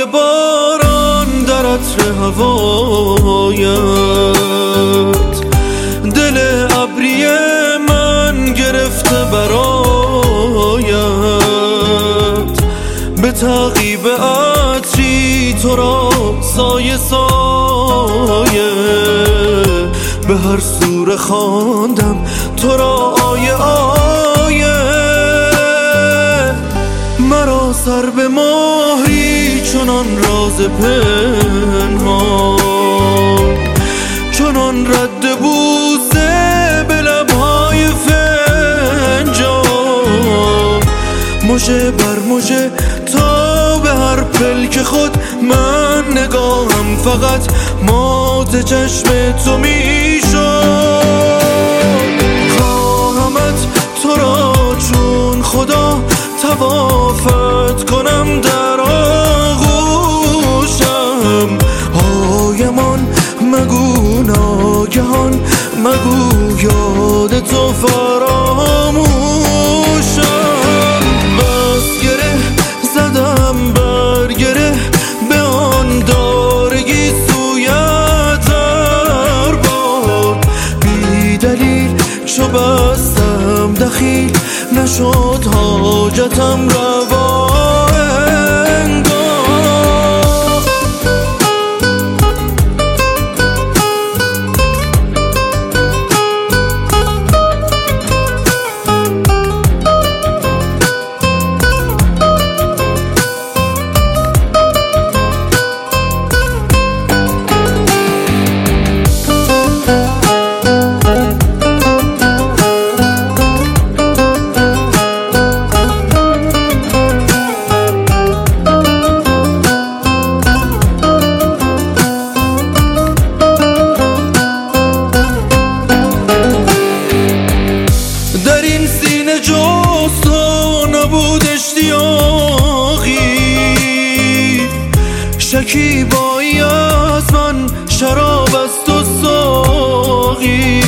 باران در عطر هوایت، دل ابری من گرفته برایت. به تعقیب عطری تو را سایه سایه، به هر سوره خواندم تو را آیه آیه. مرا سر به مهری چنان راز پنهان، چنان رد بوسه به لبهای فنجان. مژه بر مژه تا به هر پلک خود من نگاهم فقط مات چشم تو میشد. خواهمت تو را چون خدا طوافت کنم در آغوشم. هایمان مگو ناگهان، مگو یاد تو فراموشم. بس گره زدم بر گره به آن دارگی سویت هر بار. بی دلیل چو بستم دخیل نشد حاجتم روا انگار. در این سینه جز تو نبود اشتیاقی، شکیبایی از من شراب است و ساقی.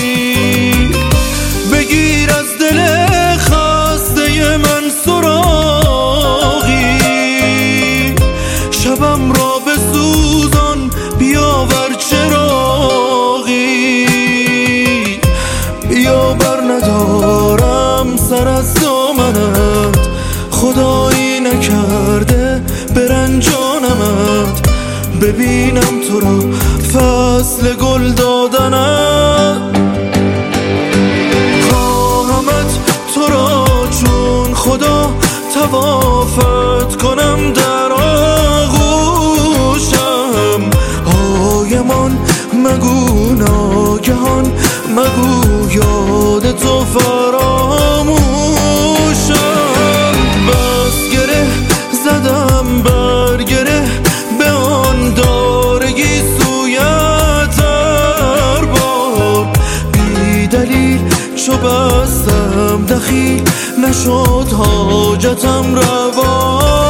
بگیر از دل خسته من سراغی، شبم را بسوزان بیاور چراغی. بیاور ندارم سر از دامنت، خدایی نکرده برنجانمت. ببینم تو را فصل گل دادنت. خواهمت تو را چون خدا طوافت کنم در آغوشم. هایمان مگو ناگهان، مگو یاد تو فراموشم. بس گره زدم بر گره به آن دارگی سویت هر بار. بی دلیل چو بستم دخیل نشد حاجتم روا